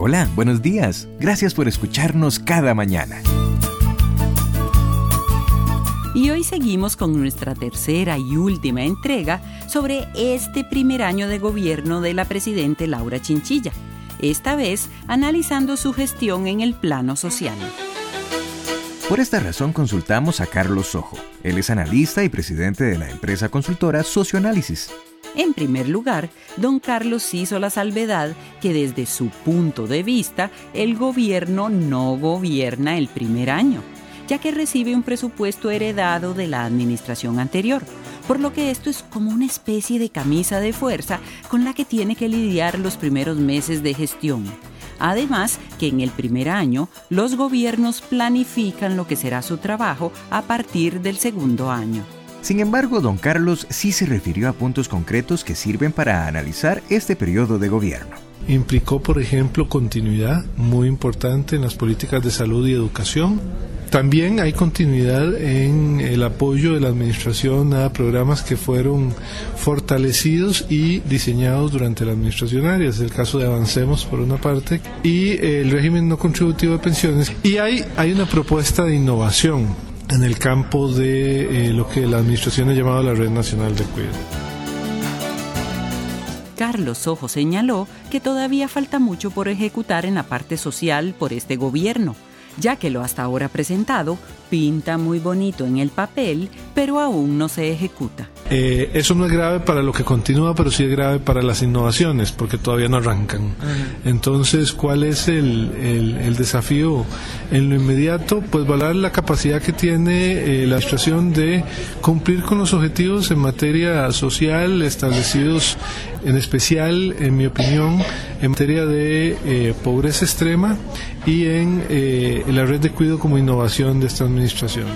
Hola, buenos días. Gracias por escucharnos cada mañana. Y hoy seguimos con nuestra tercera y última entrega sobre este primer año de gobierno de la presidenta Laura Chinchilla, esta vez analizando su gestión en el plano social. Por esta razón consultamos a Carlos Sojo. Él es analista y presidente de la empresa consultora Socioanálisis. En primer lugar, don Carlos hizo la salvedad que desde su punto de vista, el gobierno no gobierna el primer año, ya que recibe un presupuesto heredado de la administración anterior, por lo que esto es como una especie de camisa de fuerza con la que tiene que lidiar los primeros meses de gestión. Además, que en el primer año, los gobiernos planifican lo que será su trabajo a partir del segundo año. Sin embargo, don Carlos sí se refirió a puntos concretos que sirven para analizar este periodo de gobierno. Implicó, por ejemplo, continuidad muy importante en las políticas de salud y educación. También hay continuidad en el apoyo de la administración a programas que fueron fortalecidos y diseñados durante la administración Arias. Es el caso de Avancemos, por una parte, y el régimen no contributivo de pensiones. Y hay una propuesta de innovación en el campo de lo que la administración ha llamado la Red Nacional de Cuidado. Carlos Sojo señaló que todavía falta mucho por ejecutar en la parte social por este gobierno, ya que lo hasta ahora presentado pinta muy bonito en el papel, pero aún no se ejecuta. Eso no es grave para lo que continúa, pero sí es grave para las innovaciones, porque todavía no arrancan. Entonces, ¿cuál es el desafío en lo inmediato? Pues valorar la capacidad que tiene la administración de cumplir con los objetivos en materia social establecidos, en especial, en mi opinión, en materia de pobreza extrema y en la red de cuidado como innovación de esta administración.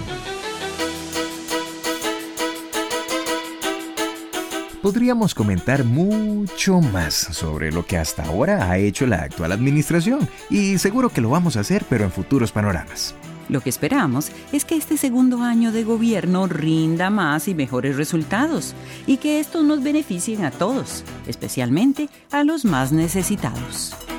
Podríamos comentar mucho más sobre lo que hasta ahora ha hecho la actual administración, y seguro que lo vamos a hacer, pero en futuros panoramas. Lo que esperamos es que este segundo año de gobierno rinda más y mejores resultados, y que estos nos beneficien a todos, especialmente a los más necesitados.